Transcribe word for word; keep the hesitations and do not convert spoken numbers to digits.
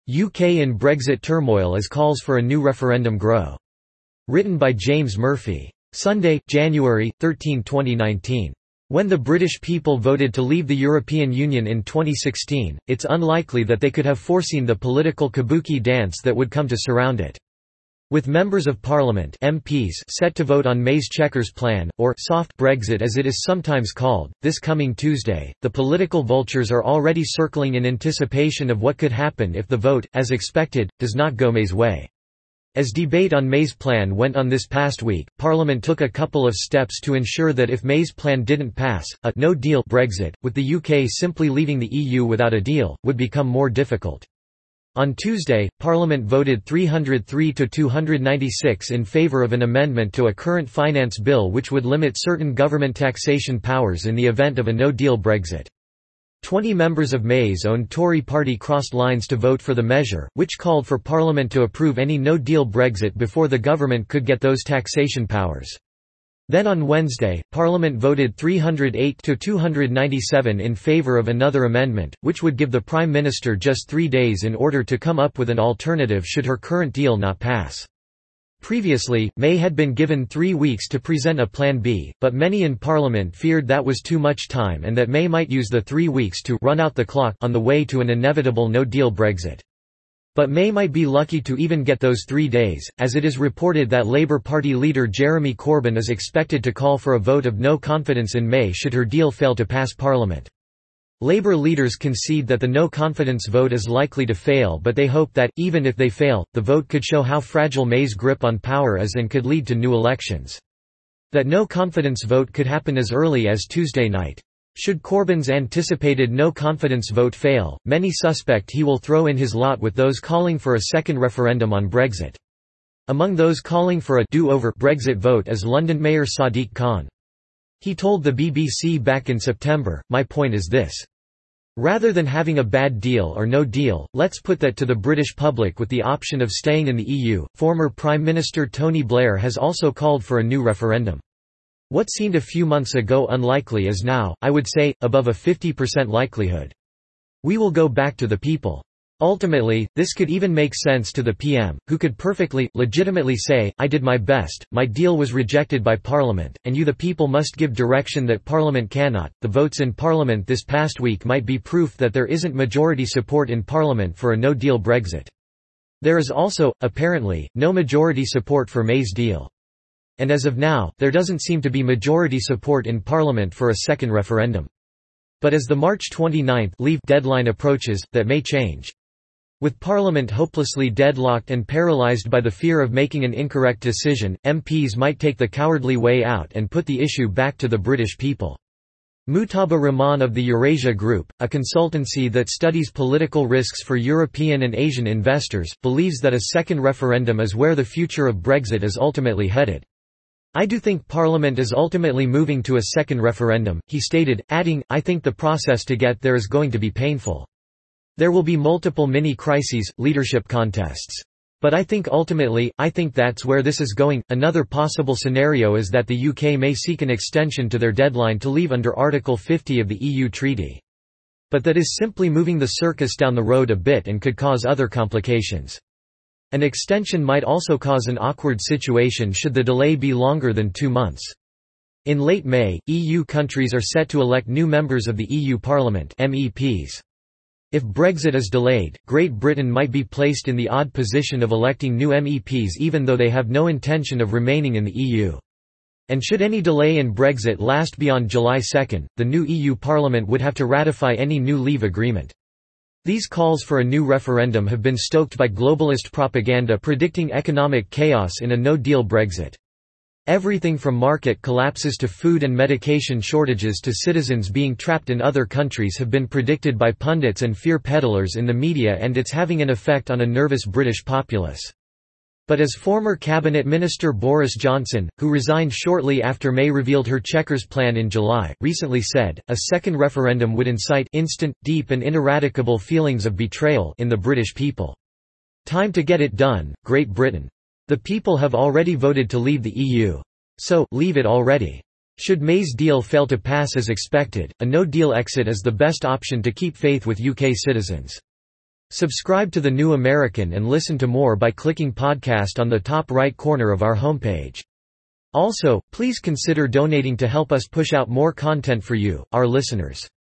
U K in Brexit turmoil as calls for a new referendum grow. Written by James Murphy. Sunday, January thirteenth twenty nineteen. When the British people voted to leave the European Union in twenty sixteen, it's unlikely that they could have foreseen the political kabuki dance that would come to surround it. With members of Parliament (M Ps) set to vote on May's Chequers Plan, or soft Brexit as it is sometimes called, this coming Tuesday, the political vultures are already circling in anticipation of what could happen if the vote, as expected, does not go May's way. As debate on May's plan went on this past week, Parliament took a couple of steps to ensure that if May's plan didn't pass, a no-deal Brexit, with the U K simply leaving the E U without a deal, would become more difficult. On Tuesday, Parliament voted three hundred three to two hundred ninety-six in favour of an amendment to a current finance bill which would limit certain government taxation powers in the event of a no-deal Brexit. Twenty members of May's own Tory party crossed lines to vote for the measure, which called for Parliament to approve any no-deal Brexit before the government could get those taxation powers. Then on Wednesday, Parliament voted three hundred eight to two hundred ninety-seven in favour of another amendment, which would give the Prime Minister just three days in order to come up with an alternative should her current deal not pass. Previously, May had been given three weeks to present a Plan B, but many in Parliament feared that was too much time and that May might use the three weeks to run out the clock on the way to an inevitable no-deal Brexit. But May might be lucky to even get those three days, as it is reported that Labour Party leader Jeremy Corbyn is expected to call for a vote of no confidence in May should her deal fail to pass Parliament. Labour leaders concede that the no-confidence vote is likely to fail, but they hope that, even if they fail, the vote could show how fragile May's grip on power is and could lead to new elections. That no-confidence vote could happen as early as Tuesday night. Should Corbyn's anticipated no-confidence vote fail, many suspect he will throw in his lot with those calling for a second referendum on Brexit. Among those calling for a do-over Brexit vote is London Mayor Sadiq Khan. He told the B B C back in September, "My point is this. Rather than having a bad deal or no deal, let's put that to the British public with the option of staying in the E U." Former Prime Minister Tony Blair has also called for a new referendum. What seemed a few months ago unlikely is now, I would say, above a fifty percent likelihood. We will go back to the people. Ultimately, this could even make sense to the P M, who could perfectly, legitimately say, "I did my best, my deal was rejected by Parliament, and you the people must give direction that Parliament cannot." The votes in Parliament this past week might be proof that there isn't majority support in Parliament for a no-deal Brexit. There is also, apparently, no majority support for May's deal. And as of now, there doesn't seem to be majority support in Parliament for a second referendum. But as the March twenty-ninth leave deadline approaches, that may change. With Parliament hopelessly deadlocked and paralysed by the fear of making an incorrect decision, M Ps might take the cowardly way out and put the issue back to the British people. Mutaba Rahman of the Eurasia Group, a consultancy that studies political risks for European and Asian investors, believes that a second referendum is where the future of Brexit is ultimately headed. "I do think Parliament is ultimately moving to a second referendum," he stated, adding, "I think the process to get there is going to be painful. There will be multiple mini-crises, leadership contests. But I think ultimately, I think that's where this is going." Another possible scenario is that the U K may seek an extension to their deadline to leave under Article fifty of the E U treaty. But that is simply moving the circus down the road a bit and could cause other complications. An extension might also cause an awkward situation should the delay be longer than two months. In late May, E U countries are set to elect new members of the E U Parliament (M E Ps). If Brexit is delayed, Great Britain might be placed in the odd position of electing new M E Ps even though they have no intention of remaining in the E U. And should any delay in Brexit last beyond July second, the new E U Parliament would have to ratify any new leave agreement. These calls for a new referendum have been stoked by globalist propaganda predicting economic chaos in a no-deal Brexit. Everything from market collapses to food and medication shortages to citizens being trapped in other countries have been predicted by pundits and fear peddlers in the media, and it's having an effect on a nervous British populace. But as former Cabinet Minister Boris Johnson, who resigned shortly after May revealed her Chequers Plan in July, recently said, a second referendum would incite instant, deep and ineradicable feelings of betrayal in the British people. Time to get it done, Great Britain. The people have already voted to leave the E U. So, leave it already. Should May's deal fail to pass as expected, a no-deal exit is the best option to keep faith with U K citizens. Subscribe to The New American and listen to more by clicking podcast on the top right corner of our homepage. Also, please consider donating to help us push out more content for you, our listeners.